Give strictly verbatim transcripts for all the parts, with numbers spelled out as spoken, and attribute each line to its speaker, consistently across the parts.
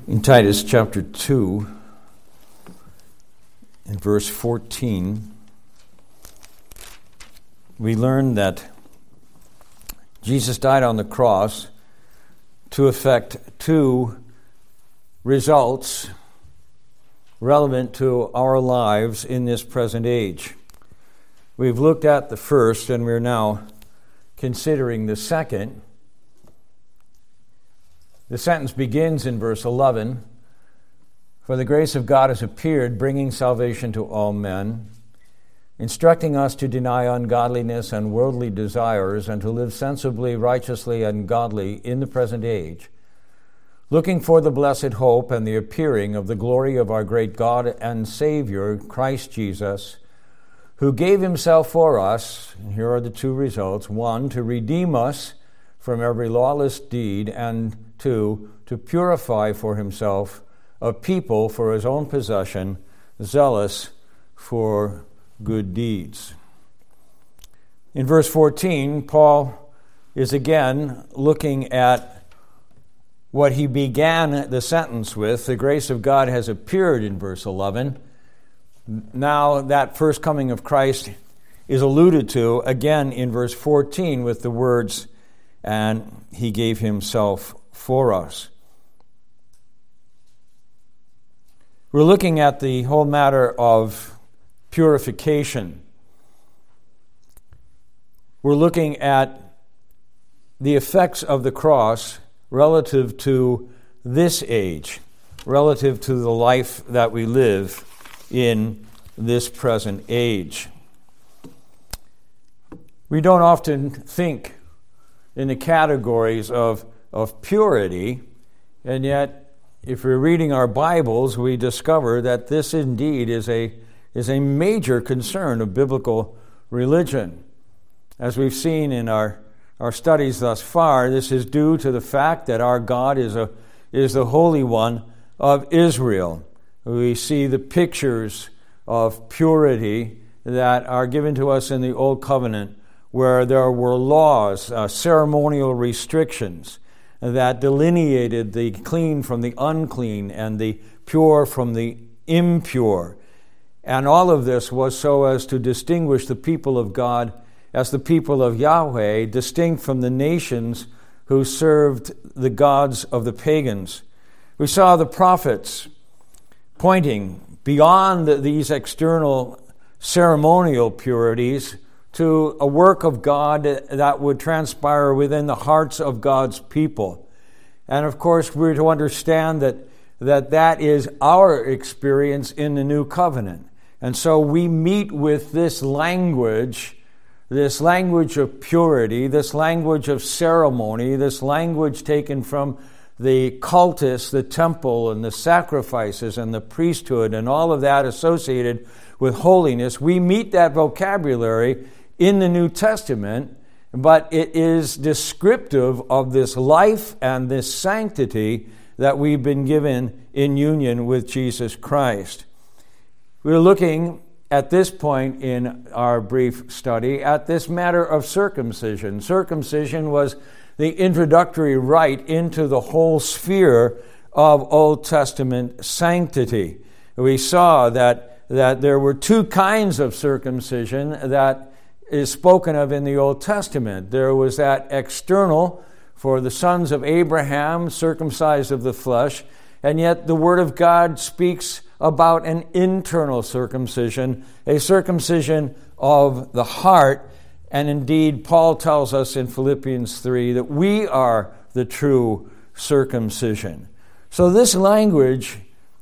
Speaker 1: In Titus chapter two, in verse fourteen, we learn that Jesus died on the cross to effect two results relevant to our lives in this present age. We've looked at the first, and we're now considering the second. The sentence begins in verse eleven, "For the grace of God has appeared, bringing salvation to all men, instructing us to deny ungodliness and worldly desires, and to live sensibly, righteously, and godly in the present age, looking for the blessed hope and the appearing of the glory of our great God and Savior, Christ Jesus, who gave himself for us," and here are the two results: one, to redeem us from every lawless deed, and two, to purify for himself a people for his own possession, zealous for good deeds. In verse fourteen, Paul is again looking at what he began the sentence with. The grace of God has appeared in verse eleven. Now that first coming of Christ is alluded to again in verse fourteen with the words, "And he gave himself for us." We're looking at the whole matter of purification. We're looking at the effects of the cross relative to this age, relative to the life that we live in this present age. We don't often think in the categories of, of purity, and yet if we're reading our Bibles, we discover that this indeed is a, is a major concern of biblical religion. As we've seen in our, our studies thus far, this is due to the fact that our God is, a, is the Holy One of Israel. We see the pictures of purity that are given to us in the Old Covenant, where there were laws, uh, ceremonial restrictions that delineated the clean from the unclean and the pure from the impure. And all of this was so as to distinguish the people of God as the people of Yahweh, distinct from the nations who served the gods of the pagans. We saw the prophets pointing beyond these external ceremonial purities to a work of God that would transpire within the hearts of God's people. And of course, we're to understand that that, that is our experience in the new covenant. And so we meet with this language, this language of purity, this language of ceremony, this language taken from the cultus, the temple, and the sacrifices, and the priesthood, and all of that associated with holiness. We meet that vocabulary in the New Testament, but it is descriptive of this life and this sanctity that we've been given in union with Jesus Christ. We're looking at this point in our brief study at this matter of circumcision. Circumcision was the introductory rite into the whole sphere of Old Testament sanctity. We saw that, that there were two kinds of circumcision that is spoken of in the Old Testament. There was that external for the sons of Abraham, circumcised of the flesh, and yet the Word of God speaks about an internal circumcision, a circumcision of the heart. And indeed, Paul tells us in Philippians three that we are the true circumcision. So this language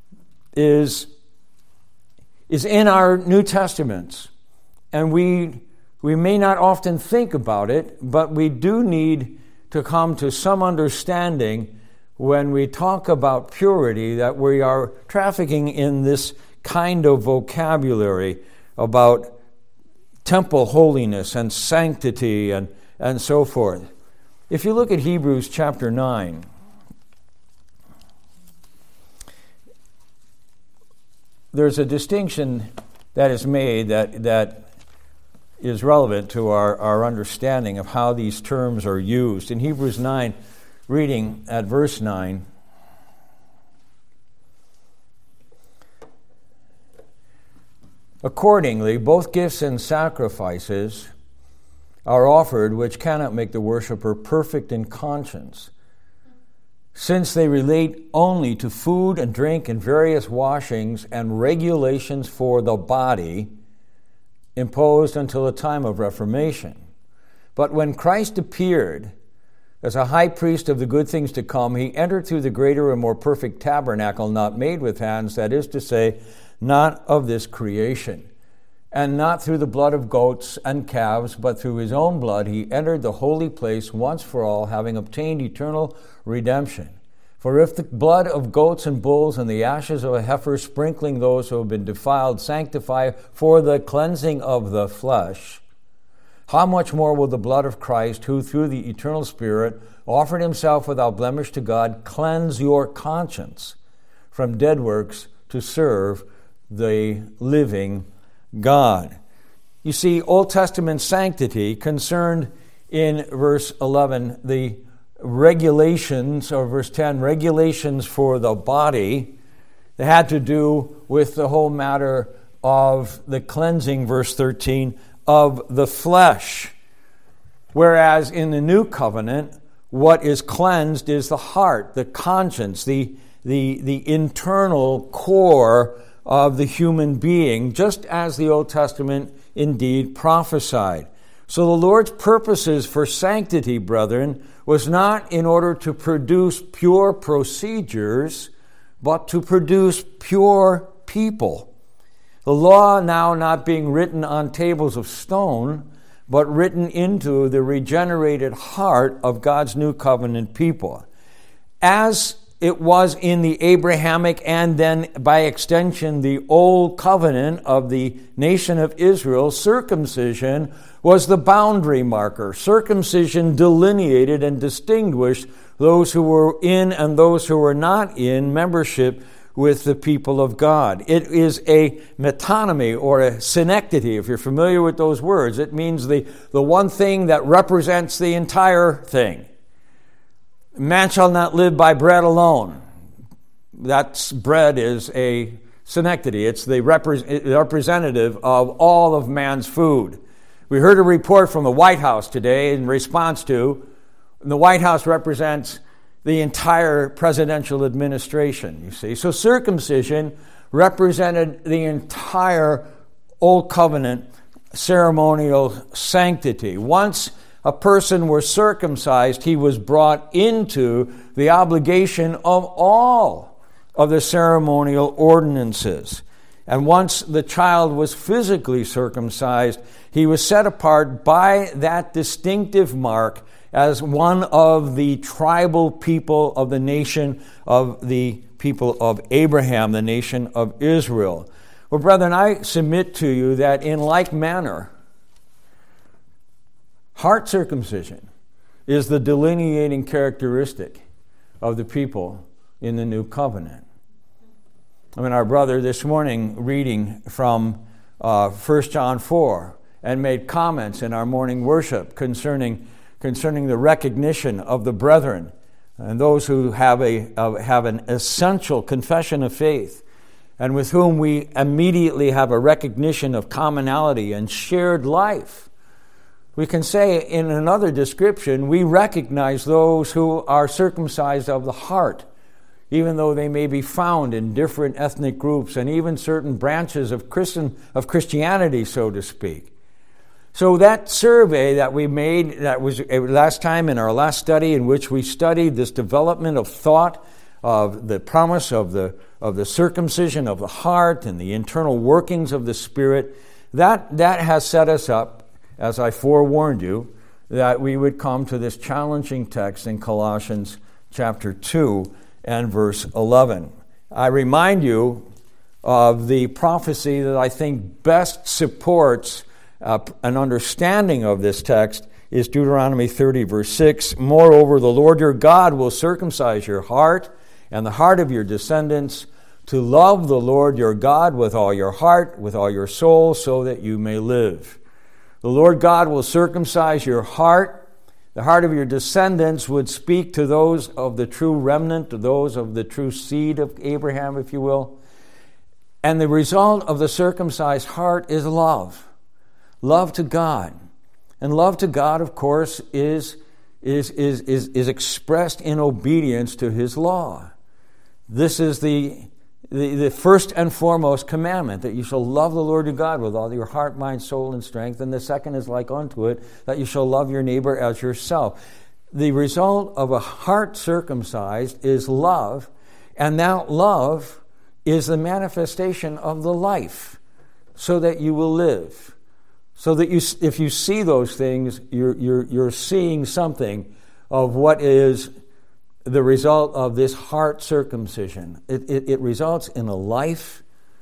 Speaker 1: is, is in our New Testaments, and we We may not often think about it, but we do need to come to some understanding when we talk about purity that we are trafficking in this kind of vocabulary about temple holiness and sanctity and, and so forth. If you look at Hebrews chapter nine, there's a distinction that is made that that is relevant to our, our understanding of how these terms are used. In Hebrews nine, reading at verse nine, Accordingly, both gifts and sacrifices are offered which cannot make the worshiper perfect in conscience, since they relate only to food and drink and various washings and regulations for the body imposed until the time of Reformation. But when Christ appeared as a high priest of the good things to come, he entered through the greater and more perfect tabernacle, not made with hands, that is to say, not of this creation. And not through the blood of goats and calves, but through his own blood he entered the holy place once for all, having obtained eternal redemption. For if the blood of goats and bulls and the ashes of a heifer sprinkling those who have been defiled sanctify for the cleansing of the flesh, how much more will the blood of Christ, who through the eternal Spirit offered himself without blemish to God, cleanse your conscience from dead works to serve the living God. You see, Old Testament sanctity concerned in verse eleven the regulations, or verse ten, regulations for the body. They had to do with the whole matter of the cleansing, verse thirteen, of the flesh. Whereas in the new covenant, what is cleansed is the heart, the conscience, the, the, the internal core of the human being, just as the Old Testament indeed prophesied. So the Lord's purposes for sanctity, brethren, was not in order to produce pure procedures, but to produce pure people. The law now not being written on tables of stone, but written into the regenerated heart of God's new covenant people. As it was in the Abrahamic and then by extension the old covenant of the nation of Israel, circumcision was the boundary marker. Circumcision delineated and distinguished those who were in and those who were not in membership with the people of God. It is a metonymy or a synecdoche, if you're familiar with those words. It means the, the one thing that represents the entire thing. Man shall not live by bread alone. That bread is a synecdoche. It's the repre- representative of all of man's food. We heard a report from the White House today in response to, the White House represents the entire presidential administration, you see. So circumcision represented the entire Old Covenant ceremonial sanctity. Once a person was circumcised, he was brought into the obligation of all of the ceremonial ordinances. And once the child was physically circumcised, he was set apart by that distinctive mark as one of the tribal people of the nation of the people of Abraham, the nation of Israel. Well, brethren, I submit to you that in like manner, heart circumcision is the delineating characteristic of the people in the new covenant. I mean, our brother this morning reading from uh, First John four and made comments in our morning worship concerning concerning the recognition of the brethren and those who have a uh, have an essential confession of faith and with whom we immediately have a recognition of commonality and shared life. We can say in another description, we recognize those who are circumcised of the heart, even though they may be found in different ethnic groups and even certain branches of Christian of Christianity, so to speak. So that survey that we made, that was last time in our last study, in which we studied this development of thought, of the promise of the of the circumcision of the heart and the internal workings of the Spirit, that that has set us up, as I forewarned you, that we would come to this challenging text in Colossians chapter two and verse eleven. I remind you of the prophecy that I think best supports Uh, an understanding of this text is Deuteronomy thirty, verse six. Moreover, the Lord your God will circumcise your heart and the heart of your descendants to love the Lord your God with all your heart, with all your soul, so that you may live. The Lord God will circumcise your heart. The heart of your descendants would speak to those of the true remnant, to those of the true seed of Abraham, if you will. And the result of the circumcised heart is love. Love to God. And love to God, of course, is, is, is, is, is expressed in obedience to his law. This is the, the, the first and foremost commandment, that you shall love the Lord your God with all your heart, mind, soul, and strength. And the second is like unto it, that you shall love your neighbor as yourself. The result of a heart circumcised is love, and that love is the manifestation of the life, so that you will live. So that you, if you see those things, you're, you're, you're seeing something of what is the result of this heart circumcision. It, it, it results in a life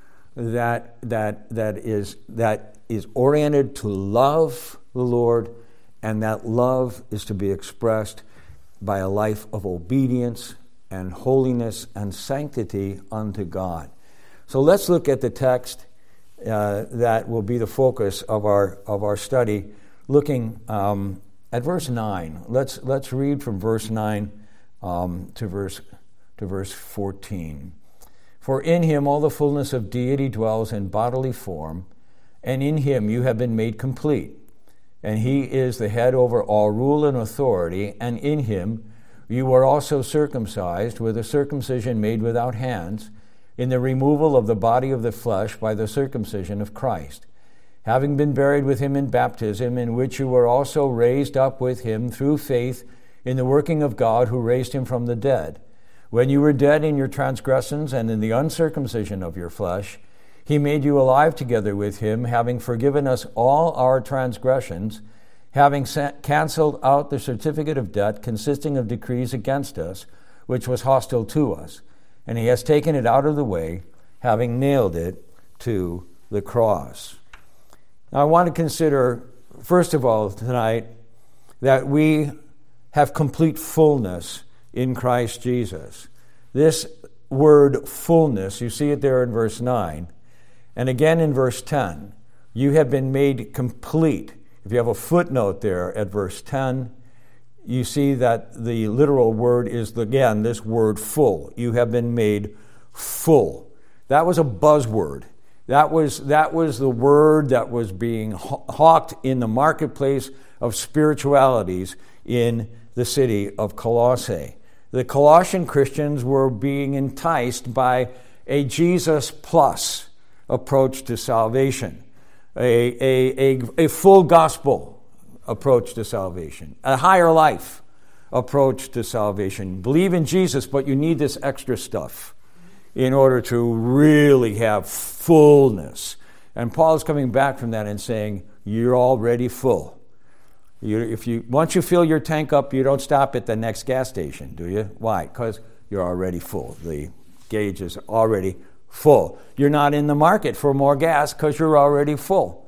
Speaker 1: that, that, that, is, that is oriented to love the Lord, and that love is to be expressed by a life of obedience and holiness and sanctity unto God. So let's look at the text uh, that will be the focus of our of our study, looking um, at verse nine. Let's let's read from verse nine um, to verse to verse fourteen. For in him all the fullness of deity dwells in bodily form, and in him you have been made complete. And he is the head over all rule and authority, and in him you were also circumcised with a circumcision made without hands, in the removal of the body of the flesh by the circumcision of Christ, having been buried with him in baptism, in which you were also raised up with him through faith in the working of God who raised him from the dead. When you were dead in your transgressions and in the uncircumcision of your flesh, he made you alive together with him, having forgiven us all our transgressions, having canceled out the certificate of debt consisting of decrees against us, which was hostile to us. And he has taken it out of the way, having nailed it to the cross. Now, I want to consider, first of all, tonight, that we have complete fullness in Christ Jesus. This word fullness, you see it there in verse nine, and again in verse ten. You have been made complete. If you have a footnote there at verse ten, you see that the literal word is, again, this word full. You have been made full. That was a buzzword. That was, that was the word that was being hawked in the marketplace of spiritualities in the city of Colossae. The Colossian Christians were being enticed by a Jesus plus approach to salvation, a, a, a, a full gospel approach to salvation, a higher life approach to salvation. Believe in Jesus, but you need this extra stuff in order to really have fullness. And Paul's coming back from that and saying, you're already full. You, if you once you fill your tank up, you don't stop at the next gas station, do you? Why? Because you're already full. The gauge is already full. You're not in the market for more gas because you're already full.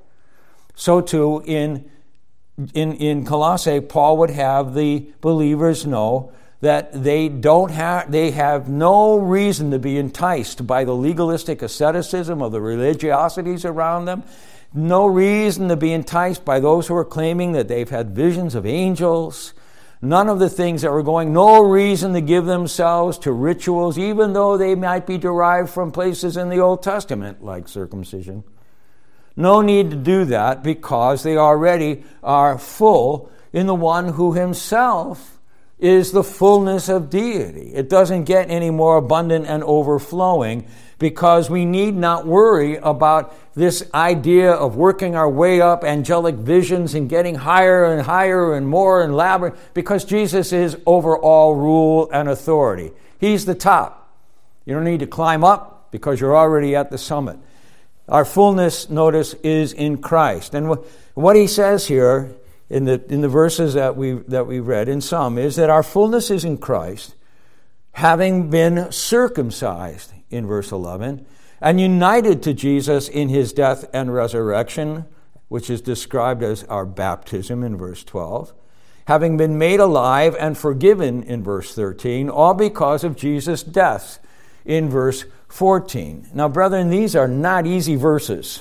Speaker 1: So too in In, in Colossae, Paul would have the believers know that they don't have, they have no reason to be enticed by the legalistic asceticism of the religiosities around them, no reason to be enticed by those who are claiming that they've had visions of angels, none of the things that were going, no reason to give themselves to rituals, even though they might be derived from places in the Old Testament, like circumcision. No need to do that because they already are full in the one who himself is the fullness of deity. It doesn't get any more abundant and overflowing because we need not worry about this idea of working our way up angelic visions and getting higher and higher and more and elaborate, because Jesus is over all rule and authority. He's the top. You don't need to climb up because you're already at the summit. Our fullness, notice, is in Christ. And what he says here in the in the verses that we that we read, in some, is that our fullness is in Christ, having been circumcised, in verse eleven, and united to Jesus in his death and resurrection, which is described as our baptism in verse twelve, having been made alive and forgiven in verse thirteen, all because of Jesus' death in verse fourteen. Now, brethren, these are not easy verses.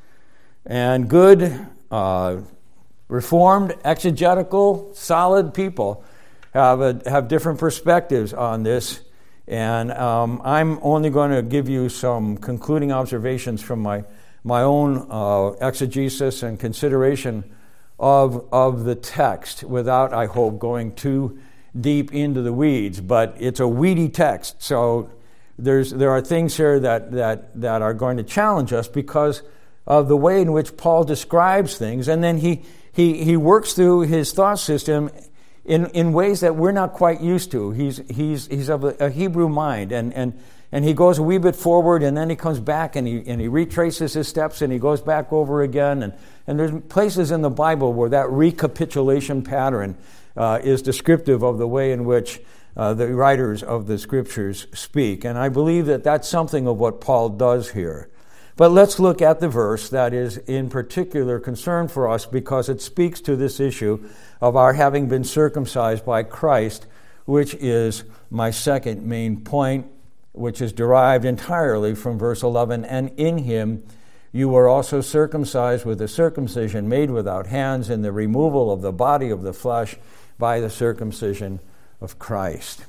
Speaker 1: And good, uh, reformed, exegetical, solid people have a, have different perspectives on this And um, I'm only going to give you some concluding observations from my, my own uh, exegesis and consideration of, of the text without, I hope, going too deep into the weeds. But it's a weedy text, so there's there are things here that, that, that are going to challenge us because of the way in which Paul describes things, and then he he, he works through his thought system in, in ways that we're not quite used to. He's he's he's of a, a Hebrew mind, and, and and he goes a wee bit forward, and then he comes back, and he and he retraces his steps, and he goes back over again, and, and there's places in the Bible where that recapitulation pattern uh, is descriptive of the way in which uh, the writers of the Scriptures speak, and I believe that that's something of what Paul does here. But let's look at the verse that is in particular concern for us because it speaks to this issue of our having been circumcised by Christ, which is my second main point, which is derived entirely from verse eleven. And in him you were also circumcised with a circumcision made without hands, in the removal of the body of the flesh by the circumcision of Christ.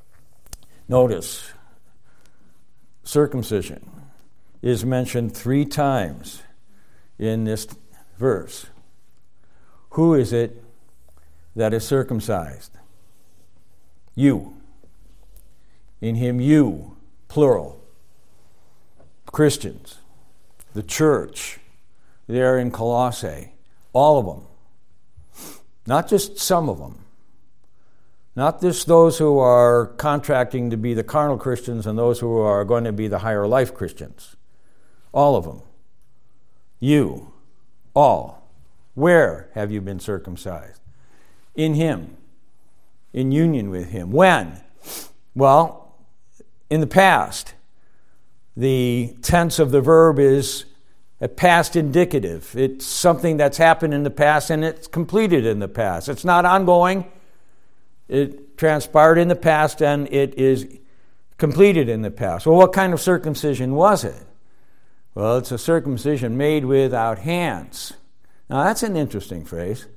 Speaker 1: Notice, circumcision is mentioned three times in this verse. Who is it that is circumcised? You. In him you, plural. Christians, the church, there in Colossae, all of them. Not just some of them. Not just those who are contracting to be the carnal Christians and those who are going to be the higher life Christians. All of them. You. All. Where have you been circumcised? In him. In union with him. When? Well, in the past. The tense of the verb is a past indicative. It's something that's happened in the past and it's completed in the past. It's not ongoing. It transpired in the past and it is completed in the past. Well, what kind of circumcision was it? Well, it's a circumcision made without hands. Now, that's an interesting phrase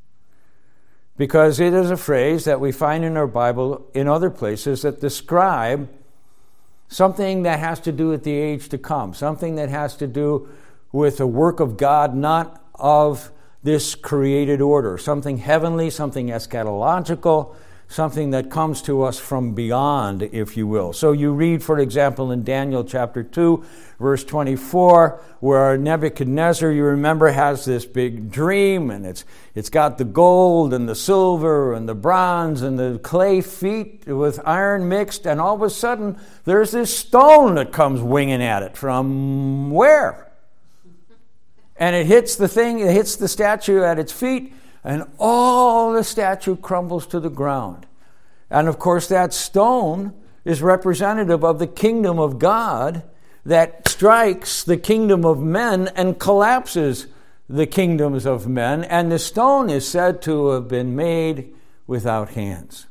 Speaker 1: because it is a phrase that we find in our Bible in other places that describe something that has to do with the age to come, something that has to do with the work of God, not of this created order, something heavenly, something eschatological, something that comes to us from beyond, if you will. So you read, for example, in Daniel chapter two, verse twenty-four, where Nebuchadnezzar, you remember, has this big dream, and it's it's got the gold and the silver and the bronze and the clay feet with iron mixed, and all of a sudden there's this stone that comes winging at it from where? And it hits the thing, it hits the statue at its feet, and all the statue crumbles to the ground. And of course, that stone is representative of the kingdom of God that strikes the kingdom of men and collapses the kingdoms of men. And the stone is said to have been made without hands.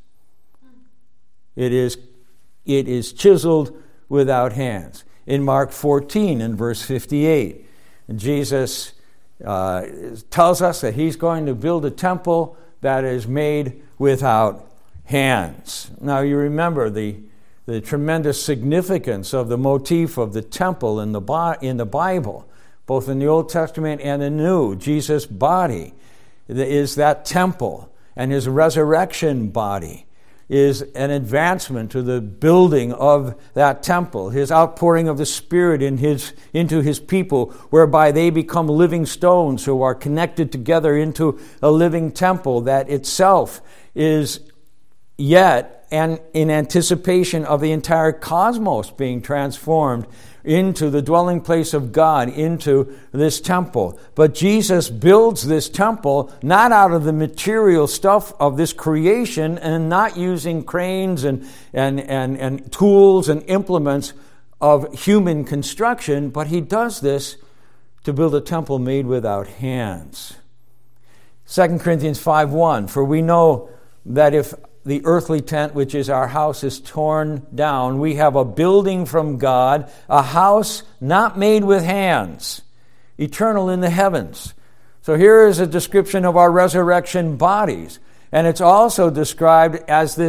Speaker 1: It is, it is chiseled without hands. In Mark fourteen, in verse fifty-eight, Jesus uh, tells us that he's going to build a temple that is made without hands. Now you remember the the tremendous significance of the motif of the temple in the in the Bible, both in the Old Testament and the New. Jesus' body is that temple, and his resurrection body is an advancement to the building of that temple, his outpouring of the Spirit in his, into his people, whereby they become living stones who are connected together into a living temple that itself is yet, and in anticipation of the entire cosmos being transformed into the dwelling place of God, into this temple. But Jesus builds this temple not out of the material stuff of this creation and not using cranes and, and, and, and tools and implements of human construction, but he does this to build a temple made without hands. Second Corinthians five one, for we know that if the earthly tent, which is our house, is torn down, we have a building from God, a house not made with hands, eternal in the heavens. So here is a description of our resurrection bodies. And it's also described as this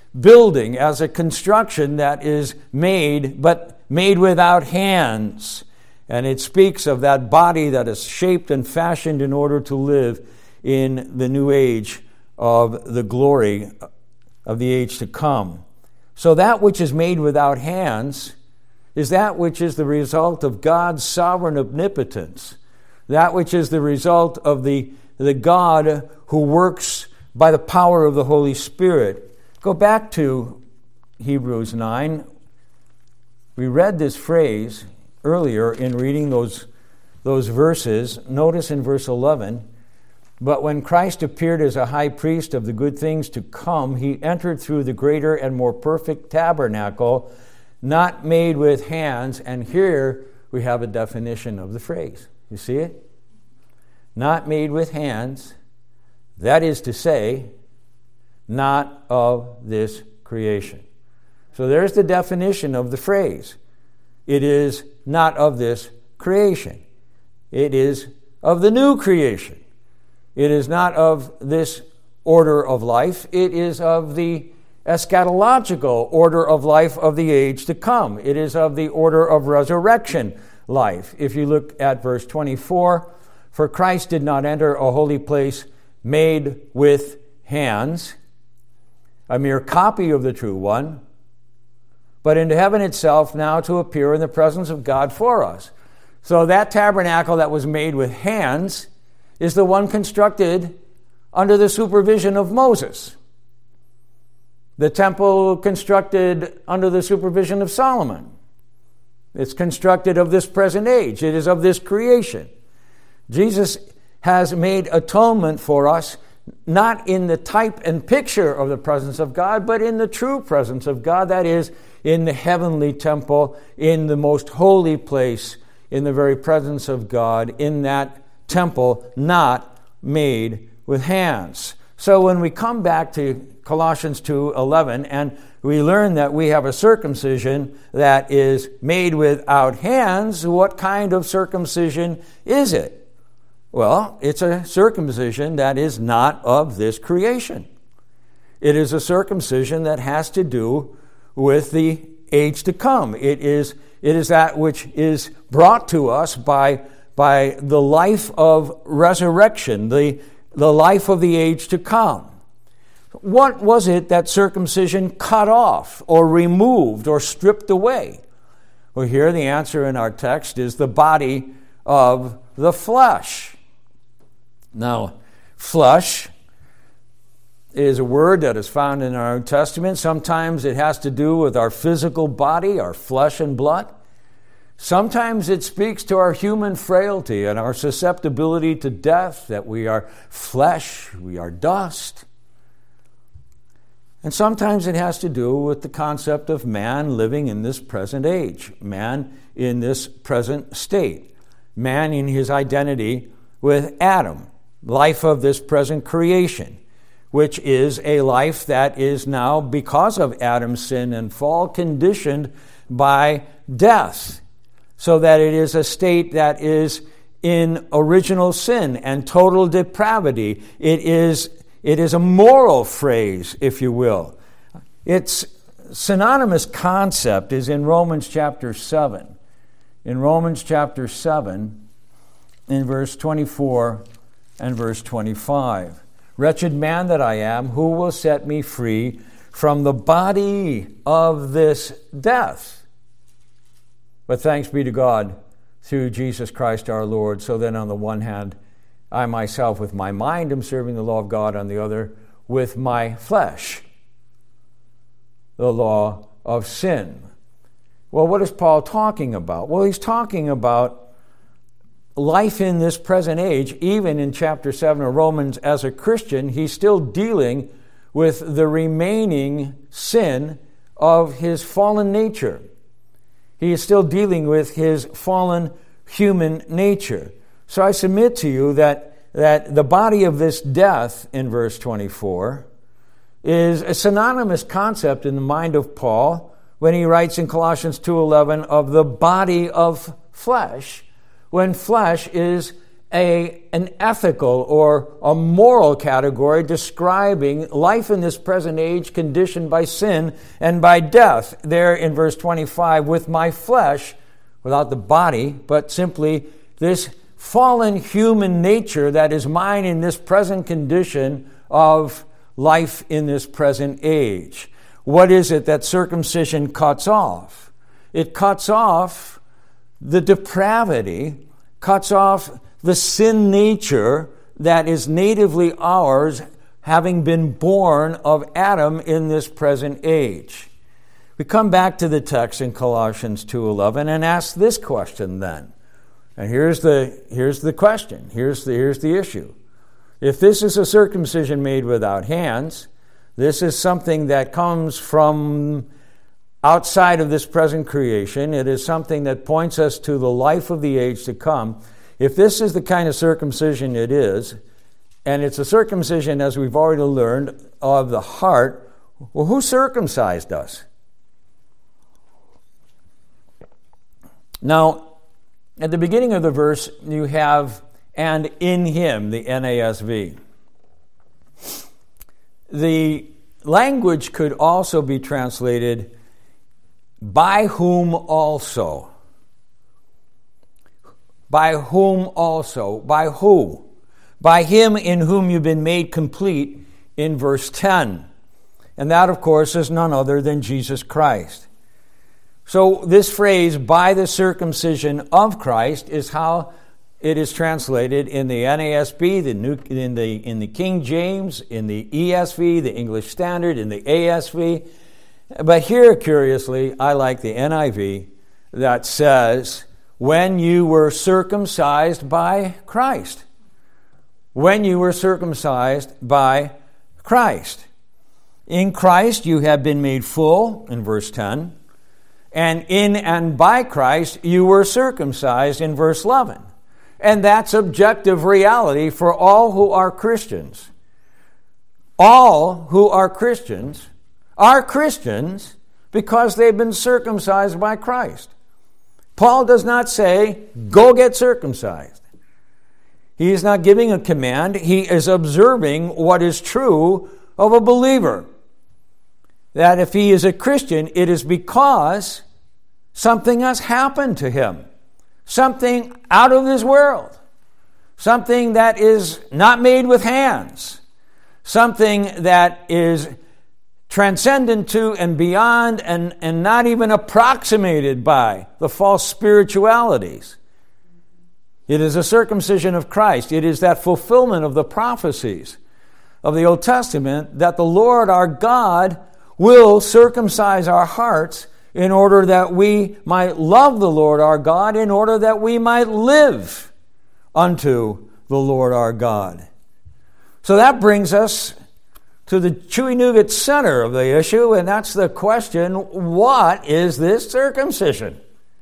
Speaker 1: building, as a construction that is made, but made without hands. And it speaks of that body that is shaped and fashioned in order to live in the new age of the glory of the age to come. So that which is made without hands is that which is the result of God's sovereign omnipotence, that which is the result of the, the God who works by the power of the Holy Spirit. Go back to Hebrews nine. We read this phrase earlier in reading those, those verses. Notice in verse eleven, "But when Christ appeared as a high priest of the good things to come, he entered through the greater and more perfect tabernacle, not made with hands." And here we have a definition of the phrase. You see it? Not made with hands, that is to say, not of this creation. So there's the definition of the phrase. It is not of this creation. It is of the new creation. It is not of this order of life. It is of the eschatological order of life of the age to come. It is of the order of resurrection life. If you look at verse twenty-four, "For Christ did not enter a holy place made with hands, a mere copy of the true one, but into heaven itself, now to appear in the presence of God for us." So that tabernacle that was made with hands is the one constructed under the supervision of Moses. The temple constructed under the supervision of Solomon. It's constructed of this present age. It is of this creation. Jesus has made atonement for us, not in the type and picture of the presence of God, but in the true presence of God, that is, in the heavenly temple, in the most holy place, in the very presence of God, in that temple not made with hands. So when we come back to Colossians two eleven and we learn that we have a circumcision that is made without hands, what kind of circumcision is it? Well, it's a circumcision that is not of this creation. It is a circumcision that has to do with the age to come. It is, it is that which is brought to us by, by the life of resurrection, the, the life of the age to come. What was it that circumcision cut off or removed or stripped away? Well, here the answer in our text is the body of the flesh. Now, flesh is a word that is found in our Old Testament. Sometimes it has to do with our physical body, our flesh and blood. Sometimes it speaks to our human frailty and our susceptibility to death, that we are flesh, we are dust. And sometimes it has to do with the concept of man living in this present age, man in this present state, man in his identity with Adam, life of this present creation, which is a life that is now, because of Adam's sin and fall, conditioned by death, so that it is a state that is in original sin and total depravity. It is, it is a moral phrase, if you will. Its synonymous concept is in Romans chapter seven. In Romans chapter seven, in verse twenty-four and verse twenty-five. "Wretched man that I am, who will set me free from the body of this death? But thanks be to God through Jesus Christ our Lord." So then on the one hand, I myself with my mind am serving the law of God, on the other with my flesh, the law of sin. Well, what is Paul talking about? Well, he's talking about life in this present age. Even in chapter seven of Romans, as a Christian, he's still dealing with the remaining sin of his fallen nature. He is still dealing with his fallen human nature. So I submit to you that, that the body of this death, in verse twenty-four, is a synonymous concept in the mind of Paul when he writes in Colossians two eleven of the body of flesh, when flesh is a, an ethical or a moral category describing life in this present age conditioned by sin and by death. There in verse twenty-five, with my flesh, without the body, but simply this fallen human nature that is mine in this present condition of life in this present age. What is it that circumcision cuts off? It cuts off the depravity, cuts off the sin nature that is natively ours, having been born of Adam in this present age. We come back to the text in Colossians two eleven and ask this question then. And here's the here's the question. Here's the here's the issue. If this is a circumcision made without hands, this is something that comes from outside of this present creation. It is something that points us to the life of the age to come. If this is the kind of circumcision it is, and it's a circumcision, as we've already learned, of the heart, well, who circumcised us? Now, at the beginning of the verse, you have, and in him, the N A S V. The language could also be translated, by whom also. By whom also. By who? By him in whom you've been made complete in verse ten. And that, of course, is none other than Jesus Christ. So this phrase, by the circumcision of Christ, is how it is translated in the N A S B, the New, in the in the King James, in the E S V, the English Standard, in the A S V. But here, curiously, I like the N I V that says, when you were circumcised by Christ. When you were circumcised by Christ. In Christ you have been made full, in verse ten. And in and by Christ you were circumcised, in verse eleven. And that's objective reality for all who are Christians. All who are Christians are Christians because they've been circumcised by Christ. Paul does not say, go get circumcised. He is not giving a command. He is observing what is true of a believer. That if he is a Christian, it is because something has happened to him. Something out of this world. Something that is not made with hands. Something that is transcendent to and beyond and, and not even approximated by the false spiritualities. It is a circumcision of Christ. It is that fulfillment of the prophecies of the Old Testament that the Lord our God will circumcise our hearts in order that we might love the Lord our God, in order that we might live unto the Lord our God. So that brings us to the chewy nougat center of the issue, and that's the question, what is this circumcision?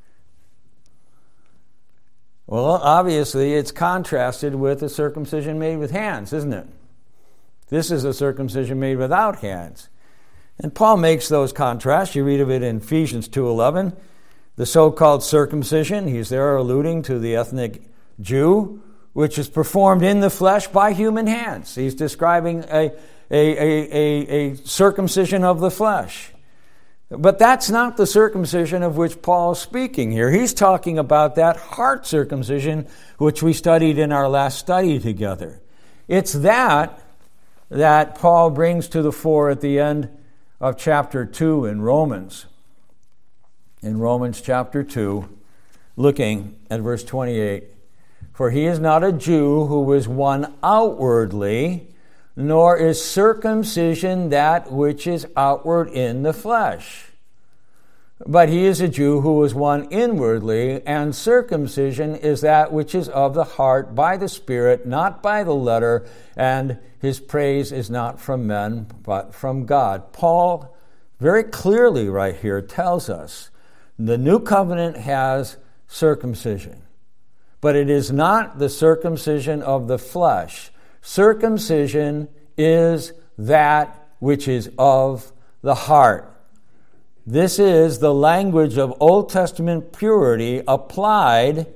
Speaker 1: Well, obviously, it's contrasted with the circumcision made with hands, isn't it? This is a circumcision made without hands. And Paul makes those contrasts. You read of it in Ephesians two eleven. The so-called circumcision, he's there alluding to the ethnic Jew, which is performed in the flesh by human hands. He's describing a, a, a, a, a circumcision of the flesh. But that's not the circumcision of which Paul is speaking here. He's talking about that heart circumcision, which we studied in our last study together. It's that that Paul brings to the fore at the end of chapter two in Romans. In Romans chapter two, looking at verse twenty-eight. For he is not a Jew who is one outwardly, nor is circumcision that which is outward in the flesh. But he is a Jew who is one inwardly, and circumcision is that which is of the heart by the Spirit, not by the letter, and his praise is not from men, but from God. Paul very clearly right here tells us the new covenant has circumcision, but it is not the circumcision of the flesh. Circumcision is that which is of the heart. This is the language of Old Testament purity applied to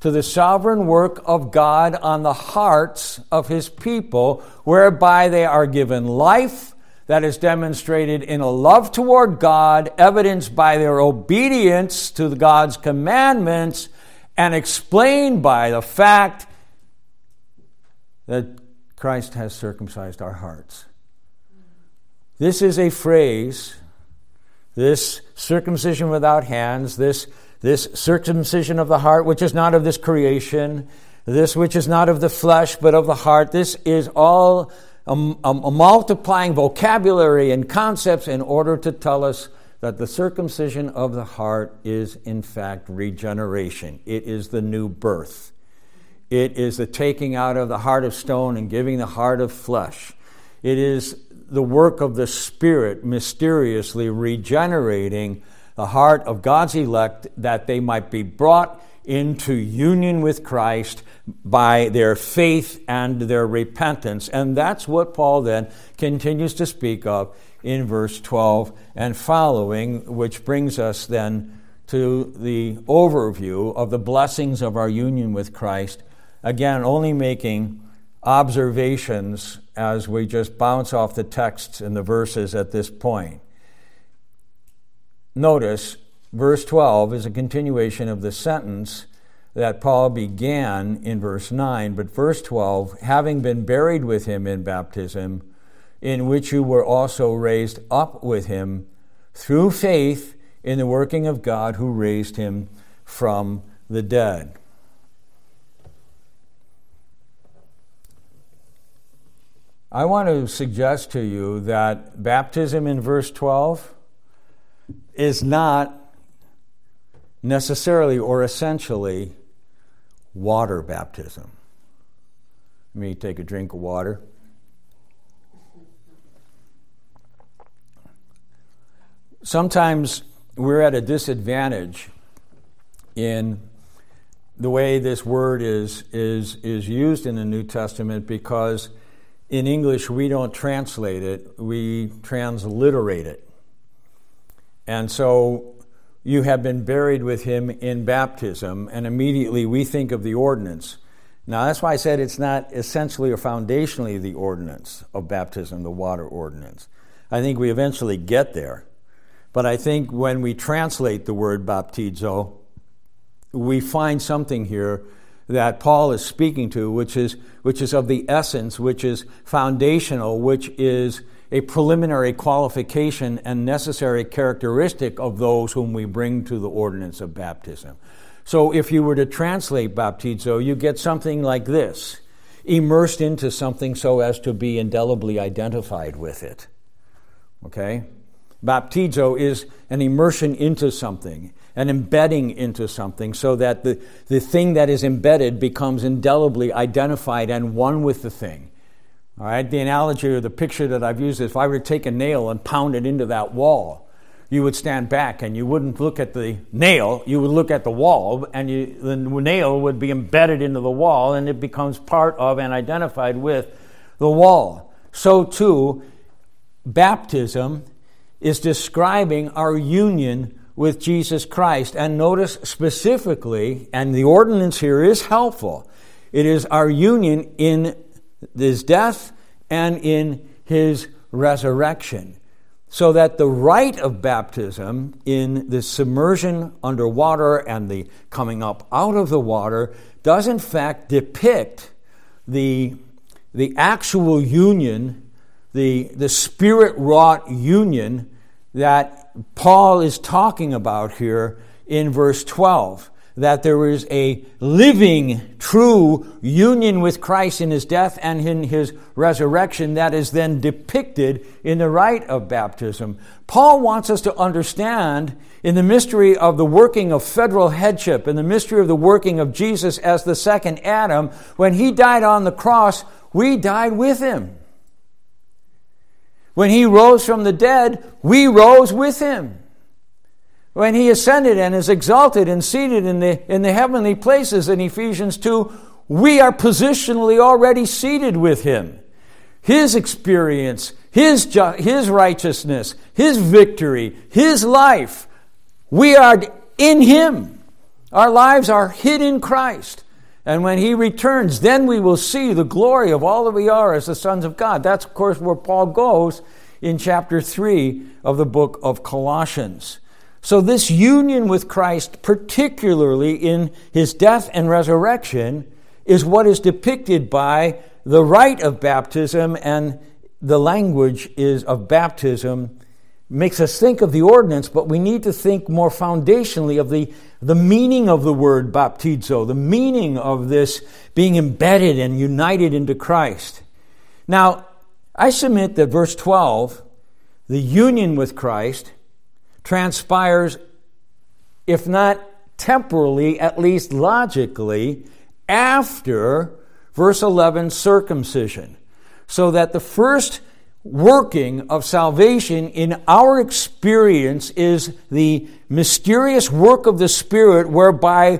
Speaker 1: to the sovereign work of God on the hearts of his people, whereby they are given life that is demonstrated in a love toward God, evidenced by their obedience to God's commandments, and explained by the fact that Christ has circumcised our hearts. This is a phrase, this circumcision without hands, this, this circumcision of the heart, which is not of this creation, this which is not of the flesh, but of the heart. This is all a, a, a multiplying vocabulary and concepts in order to tell us that the circumcision of the heart is, in fact, regeneration. It is the new birth. It is the taking out of the heart of stone and giving the heart of flesh. It is the work of the Spirit mysteriously regenerating the heart of God's elect that they might be brought into union with Christ by their faith and their repentance. And that's what Paul then continues to speak of in verse twelve and following, which brings us then to the overview of the blessings of our union with Christ. Again, only making observations as we just bounce off the texts and the verses at this point. Notice, verse twelve is a continuation of the sentence that Paul began in verse nine, but verse twelve, having been buried with him in baptism, in which you were also raised up with him through faith in the working of God who raised him from the dead. I want to suggest to you that baptism in verse twelve is not necessarily or essentially water baptism. Let me take a drink of water. Sometimes we're at a disadvantage in the way this word is, is, is used in the New Testament because in English we don't translate it, we transliterate it. And so you have been buried with him in baptism, and immediately we think of the ordinance. Now that's why I said it's not essentially or foundationally the ordinance of baptism, the water ordinance. I think we eventually get there. But I think when we translate the word baptizo, we find something here that Paul is speaking to, which is which is of the essence, which is foundational, which is a preliminary qualification and necessary characteristic of those whom we bring to the ordinance of baptism. So if you were to translate baptizo, you get something like this: immersed into something so as to be indelibly identified with it. Okay? Baptizo is an immersion into something, an embedding into something, so that the, the thing that is embedded becomes indelibly identified and one with the thing. All right, the analogy or the picture that I've used is if I were to take a nail and pound it into that wall, you would stand back and you wouldn't look at the nail, you would look at the wall, and you, the nail would be embedded into the wall and it becomes part of and identified with the wall. So too, baptism is describing our union with Jesus Christ. And notice specifically, and the ordinance here is helpful, it is our union in his death and in his resurrection. So that the rite of baptism in the submersion under water and the coming up out of the water does in fact depict the, the actual union, the, the Spirit-wrought union that Paul is talking about here in verse twelve. That there is a living, true union with Christ in his death and in his resurrection that is then depicted in the rite of baptism. Paul wants us to understand in the mystery of the working of federal headship, in the mystery of the working of Jesus as the second Adam, when he died on the cross, we died with him. When he rose from the dead, we rose with him. When he ascended and is exalted and seated in the in the heavenly places in Ephesians two, we are positionally already seated with him. His experience, his ju- his righteousness, his victory, his life, we are in him. Our lives are hid in Christ. And when He returns, then we will see the glory of all that we are as the sons of God. That's, of course, where Paul goes in chapter three of the book of Colossians. So this union with Christ, particularly in His death and resurrection, is what is depicted by the rite of baptism, and the language is of baptism makes us think of the ordinance, but we need to think more foundationally of the, the meaning of the word baptizo, the meaning of this being embedded and united into Christ. Now, I submit that verse twelve, the union with Christ, transpires, if not temporally, at least logically, after verse eleven, circumcision. So that the first working of salvation in our experience is the mysterious work of the Spirit whereby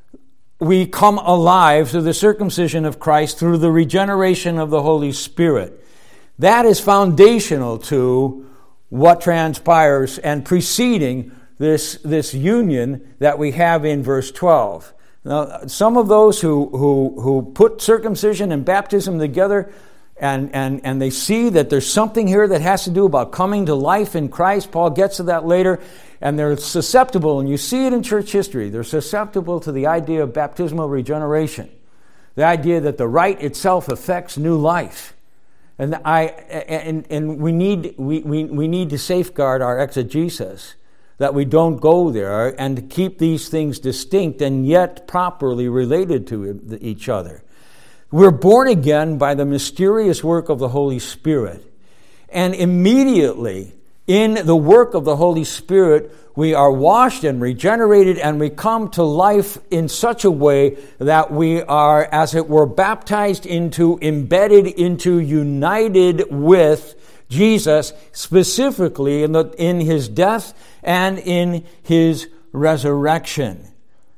Speaker 1: we come alive through the circumcision of Christ, through the regeneration of the Holy Spirit. That is foundational to what transpires and preceding this, this union that we have in verse twelve. Now, some of those who, who, who put circumcision and baptism together And, and, and they see that there's something here that has to do about coming to life in Christ. Paul gets to that later. And they're susceptible, and you see it in church history, they're susceptible to the idea of baptismal regeneration. The idea that the rite itself affects new life. And I and, and we need we, we, we need to safeguard our exegesis, that we don't go there, and to keep these things distinct and yet properly related to each other. We're born again by the mysterious work of the Holy Spirit. And immediately in the work of the Holy Spirit, we are washed and regenerated, and we come to life in such a way that we are, as it were, baptized into, embedded into, united with Jesus, specifically in, the, in His death and in His resurrection.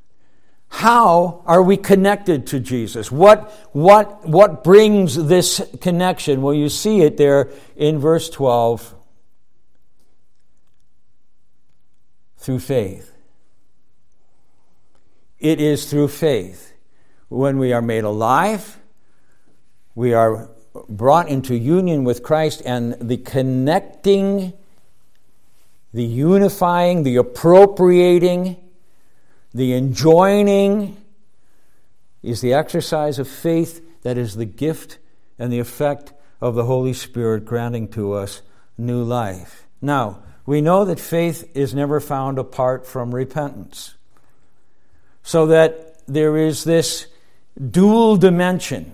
Speaker 1: How are we connected to Jesus? What, what, what brings this connection? Well, you see it there in verse twelve. Through faith. It is through faith. When we are made alive, we are brought into union with Christ, and the connecting, the unifying, the appropriating, the enjoining is the exercise of faith that is the gift and the effect of the Holy Spirit granting to us new life. Now, we know that faith is never found apart from repentance. So that there is this dual dimension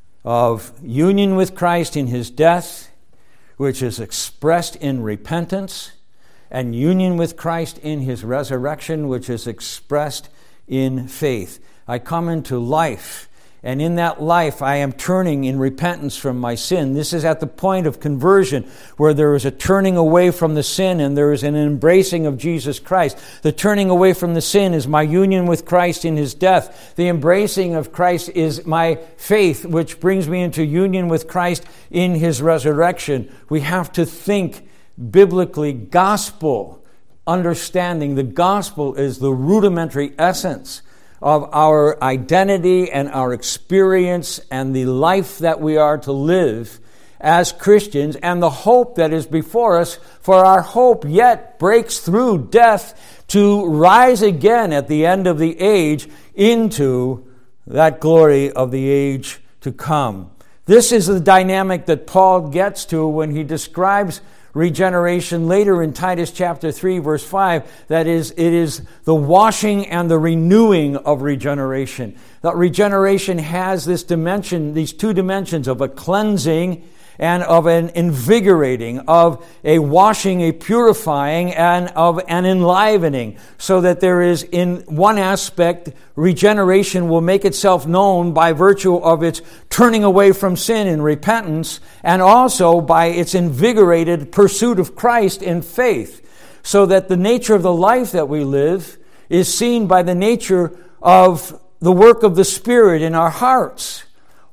Speaker 1: of union with Christ in His death, which is expressed in repentance, and union with Christ in His resurrection, which is expressed in faith. I come into life, and in that life I am turning in repentance from my sin. This is at the point of conversion where there is a turning away from the sin and there is an embracing of Jesus Christ. The turning away from the sin is my union with Christ in His death. The embracing of Christ is my faith, which brings me into union with Christ in His resurrection. We have to think biblically, gospel understanding. The gospel is the rudimentary essence of our identity and our experience and the life that we are to live as Christians, and the hope that is before us, for our hope yet breaks through death to rise again at the end of the age into that glory of the age to come. This is the dynamic that Paul gets to when he describes regeneration later in Titus chapter three, verse five. That is, it is the washing and the renewing of regeneration. That regeneration has this dimension, these two dimensions of a cleansing and of an invigorating, of a washing, a purifying, and of an enlivening. So that there is, in one aspect, regeneration will make itself known by virtue of its turning away from sin in repentance, and also by its invigorated pursuit of Christ in faith. So that the nature of the life that we live is seen by the nature of the work of the Spirit in our hearts.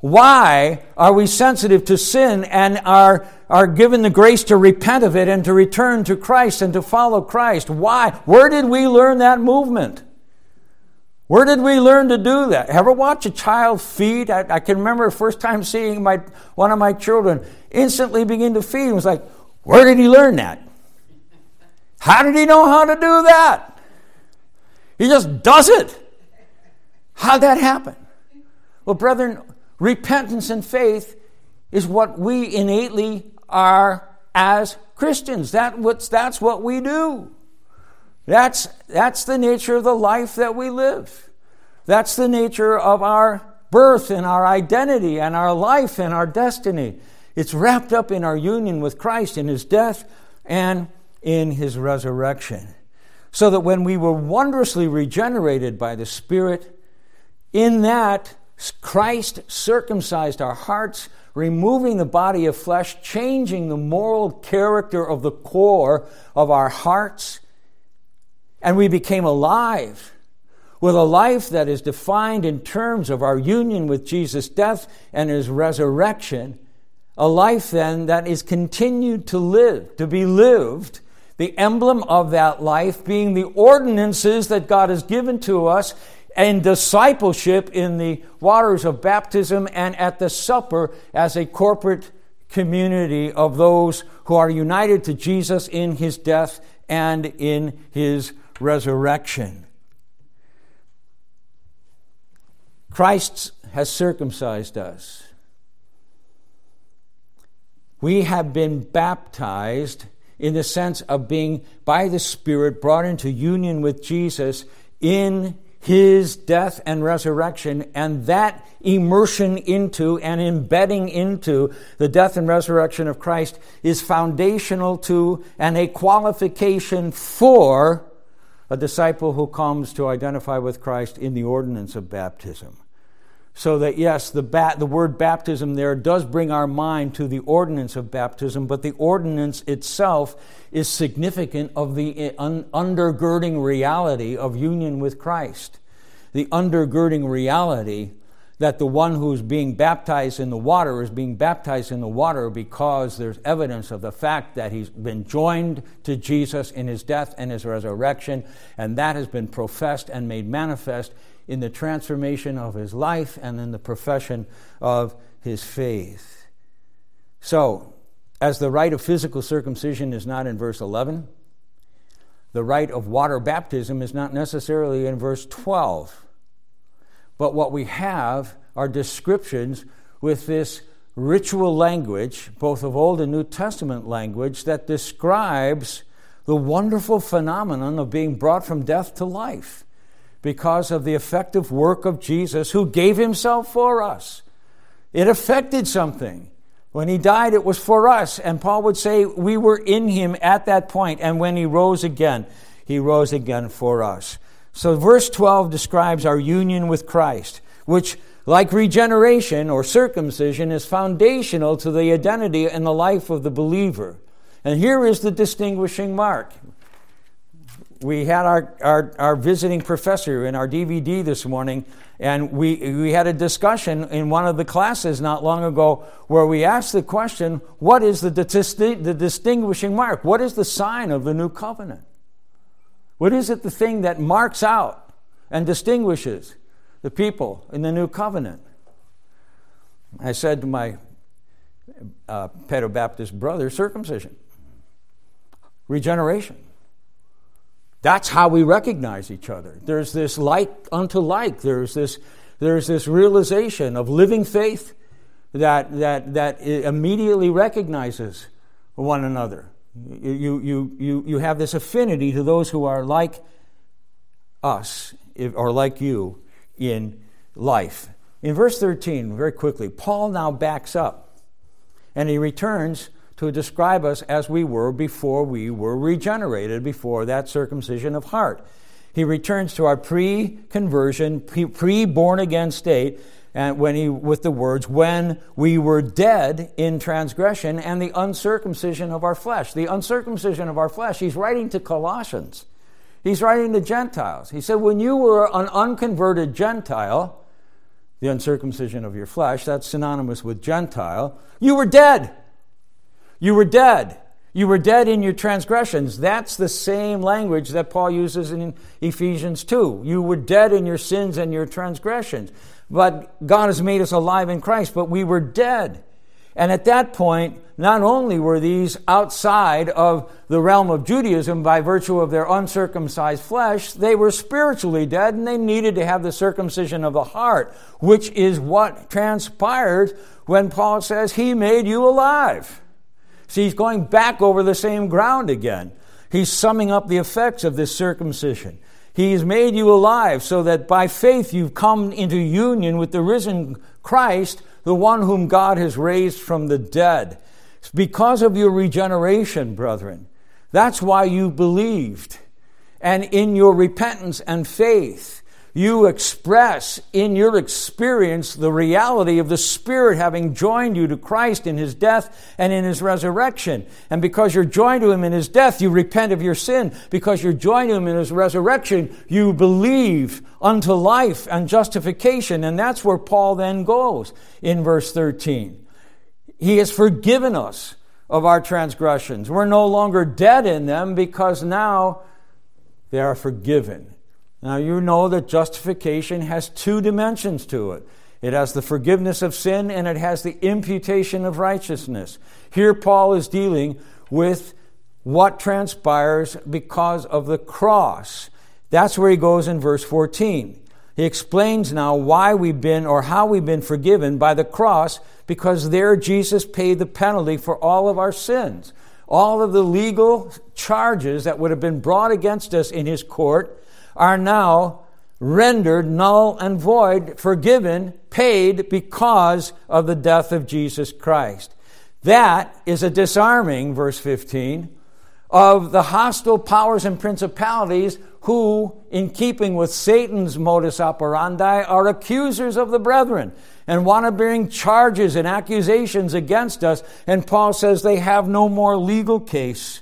Speaker 1: Why are we sensitive to sin and are, are given the grace to repent of it and to return to Christ and to follow Christ? Why? Where did we learn that movement? Where did we learn to do that? Ever watch a child feed? I, I can remember the first time seeing my one of my children instantly begin to feed. It was like, where did he learn that? How did he know how to do that? He just does it. How'd that happen? Well, brethren, repentance and faith is what we innately are as Christians. That what's, that's what we do. That's, that's the nature of the life that we live. That's the nature of our birth and our identity and our life and our destiny. It's wrapped up in our union with Christ in His death and in His resurrection. So that when we were wondrously regenerated by the Spirit, in that Christ circumcised our hearts, removing the body of flesh, changing the moral character of the core of our hearts, and we became alive with a life that is defined in terms of our union with Jesus' death and His resurrection, a life then that is continued to live, to be lived, the emblem of that life being the ordinances that God has given to us and discipleship in the waters of baptism and at the supper as a corporate community of those who are united to Jesus in His death and in His resurrection. Christ has circumcised us. We have been baptized in the sense of being, by the Spirit, brought into union with Jesus in His death and resurrection, and that immersion into and embedding into the death and resurrection of Christ is foundational to and a qualification for a disciple who comes to identify with Christ in the ordinance of baptism. So that, yes, the ba- the word baptism there does bring our mind to the ordinance of baptism, but the ordinance itself is significant of the un- undergirding reality of union with Christ. The undergirding reality that the one who's being baptized in the water is being baptized in the water because there's evidence of the fact that he's been joined to Jesus in His death and His resurrection, and that has been professed and made manifest in the transformation of his life and in the profession of his faith. So, as the rite of physical circumcision is not in verse eleven, the rite of water baptism is not necessarily in verse twelve. But what we have are descriptions with this ritual language, both of Old and New Testament language, that describes the wonderful phenomenon of being brought from death to life because of the effective work of Jesus, who gave Himself for us. It affected something. When He died, it was for us. And Paul would say we were in Him at that point. And when He rose again, He rose again for us. So verse twelve describes our union with Christ, which, like regeneration or circumcision, is foundational to the identity and the life of the believer. And here is the distinguishing mark. We had our, our, our visiting professor in our D V D this morning, and we, we had a discussion in one of the classes not long ago where we asked the question, what is the, the, the distinguishing mark? What is the sign of the new covenant? What is it, the thing that marks out and distinguishes the people in the new covenant? I said to my uh, Pedro-Baptist brother, circumcision, regeneration. That's how we recognize each other. There's this like unto like. There's this, there's this realization of living faith that that that immediately recognizes one another. You you you you have this affinity to those who are like us or like you in life. In verse thirteen, very quickly, Paul now backs up and he returns to describe us as we were before we were regenerated, before that circumcision of heart. He returns to our pre-conversion, pre-born-again state, and when he with the words, when we were dead in transgression and the uncircumcision of our flesh. The uncircumcision of our flesh, he's writing to Colossians. He's writing to Gentiles. He said, when you were an unconverted Gentile, the uncircumcision of your flesh, that's synonymous with Gentile, you were dead. You were dead. You were dead in your transgressions. That's the same language that Paul uses in Ephesians two. You were dead in your sins and your transgressions. But God has made us alive in Christ, but we were dead. And at that point, not only were these outside of the realm of Judaism by virtue of their uncircumcised flesh, they were spiritually dead, and they needed to have the circumcision of the heart, which is what transpired when Paul says he made you alive. See, he's going back over the same ground again. He's summing up the effects of this circumcision. He's made you alive so that by faith you've come into union with the risen Christ, the one whom God has raised from the dead. It's because of your regeneration, brethren. That's why you believed. And in your repentance and faith, you express in your experience the reality of the Spirit having joined you to Christ in His death and in His resurrection. And because you're joined to Him in His death, you repent of your sin. Because you're joined to Him in His resurrection, you believe unto life and justification. And that's where Paul then goes in verse thirteen. He has forgiven us of our transgressions. We're no longer dead in them because now they are forgiven. Now, you know that justification has two dimensions to it. It has the forgiveness of sin and it has the imputation of righteousness. Here Paul is dealing with what transpires because of the cross. That's where he goes in verse fourteen. He explains now why we've been or how we've been forgiven by the cross, because there Jesus paid the penalty for all of our sins. All of the legal charges that would have been brought against us in His court are now rendered null and void, forgiven, paid because of the death of Jesus Christ. That is a disarming, verse fifteen, of the hostile powers and principalities who, in keeping with Satan's modus operandi, are accusers of the brethren and want to bring charges and accusations against us. And Paul says they have no more legal case,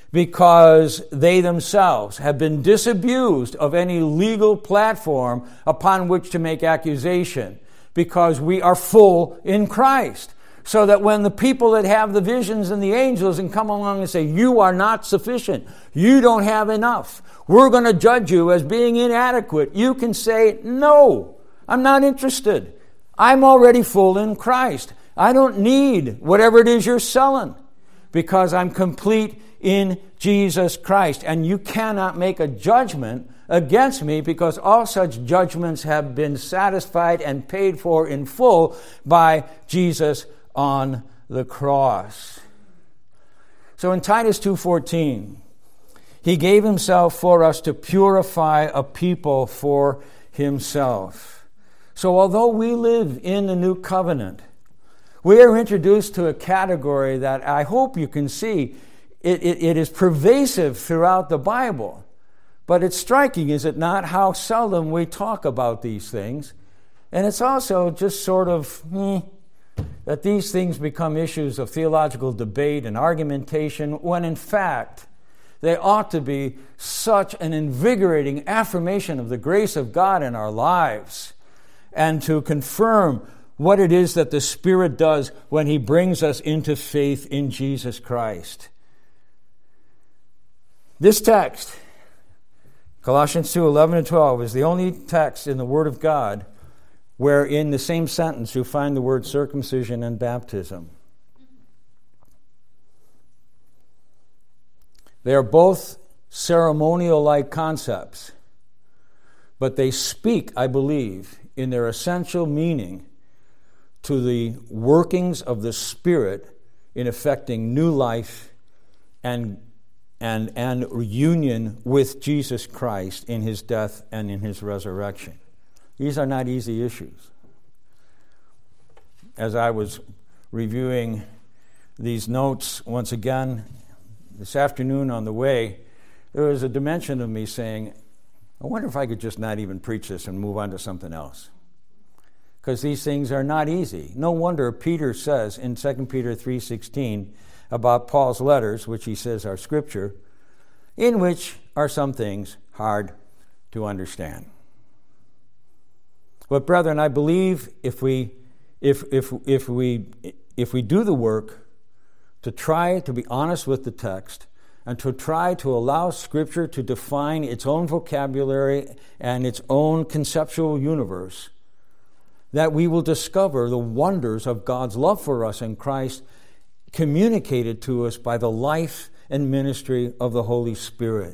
Speaker 1: because they themselves have been disabused of any legal platform upon which to make accusation, because we are full in Christ. So that when the people that have the visions and the angels and come along and say, you are not sufficient, you don't have enough, we're going to judge you as being inadequate, you can say, no, I'm not interested. I'm already full in Christ. I don't need whatever it is you're selling, because I'm complete in Jesus Christ. And you cannot make a judgment against me, because all such judgments have been satisfied and paid for in full by Jesus on the cross. So in Titus two fourteen, He gave Himself for us to purify a people for Himself. So although we live in the new covenant, we are introduced to a category that I hope you can see It, it, it is pervasive throughout the Bible. But it's striking, is it not, how seldom we talk about these things. And it's also just sort of, hmm, that these things become issues of theological debate and argumentation, when in fact, they ought to be such an invigorating affirmation of the grace of God in our lives, and to confirm what it is that the Spirit does when He brings us into faith in Jesus Christ. This text, Colossians two eleven and twelve, is the only text in the Word of God where in the same sentence you find the word circumcision and baptism. They are both ceremonial-like concepts, but they speak, I believe, in their essential meaning to the workings of the Spirit in effecting new life and And, and union with Jesus Christ in His death and in His resurrection. These are not easy issues. As I was reviewing these notes once again this afternoon on the way, there was a dimension of me saying, I wonder if I could just not even preach this and move on to something else. Because these things are not easy. No wonder Peter says in Second Peter three sixteen, about Paul's letters, which he says are Scripture, in which are some things hard to understand. But brethren, I believe if we if if if we if we do the work, to try to be honest with the text and to try to allow Scripture to define its own vocabulary and its own conceptual universe, that we will discover the wonders of God's love for us in Christ communicated to us by the life and ministry of the Holy Spirit.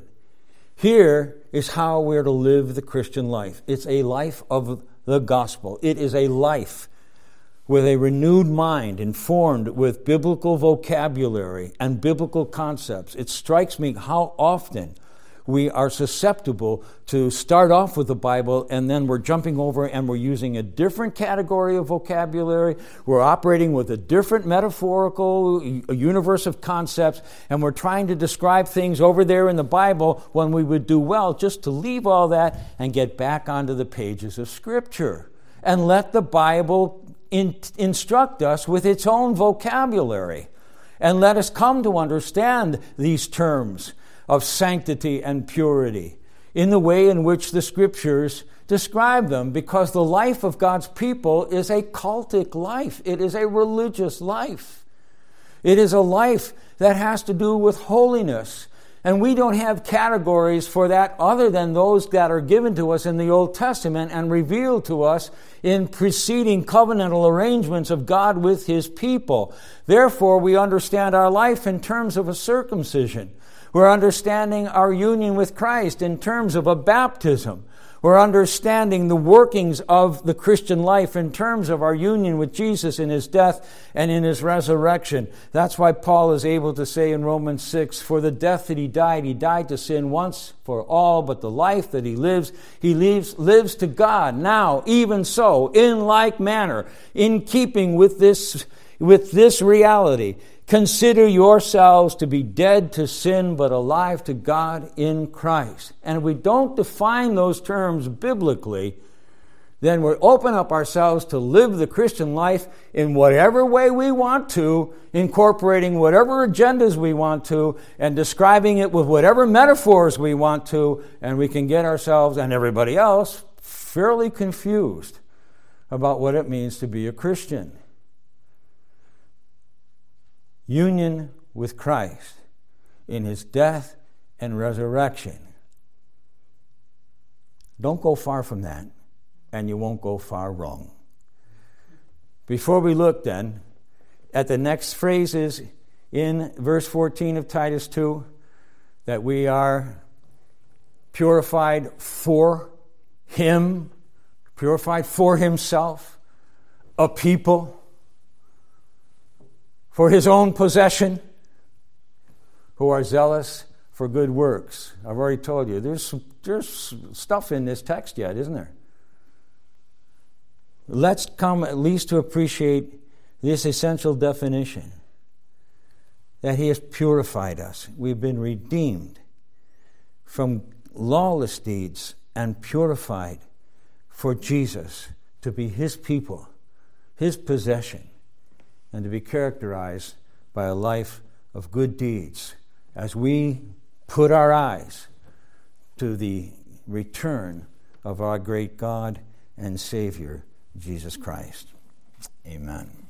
Speaker 1: Here is how we're to live the Christian life. It's a life of the gospel. It is a life with a renewed mind, informed with biblical vocabulary and biblical concepts. It strikes me how often we are susceptible to start off with the Bible and then we're jumping over and we're using a different category of vocabulary. We're operating with a different metaphorical universe of concepts, and we're trying to describe things over there in the Bible when we would do well just to leave all that and get back onto the pages of Scripture and let the Bible in, instruct us with its own vocabulary, and let us come to understand these terms of sanctity and purity in the way in which the Scriptures describe them, because the life of God's people is a cultic life. It is a religious life. It is a life that has to do with holiness. And we don't have categories for that other than those that are given to us in the Old Testament and revealed to us in preceding covenantal arrangements of God with His people. Therefore, we understand our life in terms of a circumcision. We're understanding our union with Christ in terms of a baptism. We're understanding the workings of the Christian life in terms of our union with Jesus in His death and in His resurrection. That's why Paul is able to say in Romans six, for the death that He died, He died to sin once for all, but the life that He lives, He lives, lives to God. Now, even so, in like manner, in keeping with this, with this reality, consider yourselves to be dead to sin, but alive to God in Christ. And if we don't define those terms biblically, then we open up ourselves to live the Christian life in whatever way we want to, incorporating whatever agendas we want to, and describing it with whatever metaphors we want to, and we can get ourselves and everybody else fairly confused about what it means to be a Christian. Union with Christ in His death and resurrection. Don't go far from that, and you won't go far wrong. Before we look then at the next phrases in verse fourteen of Titus two, that we are purified for Him, purified for Himself, a people, for His own possession, who are zealous for good works. I've already told you, there's, there's stuff in this text yet, isn't there? Let's come at least to appreciate this essential definition, that He has purified us. We've been redeemed from lawless deeds and purified for Jesus to be His people, His possession, and to be characterized by a life of good deeds as we put our eyes to the return of our great God and Savior, Jesus Christ. Amen.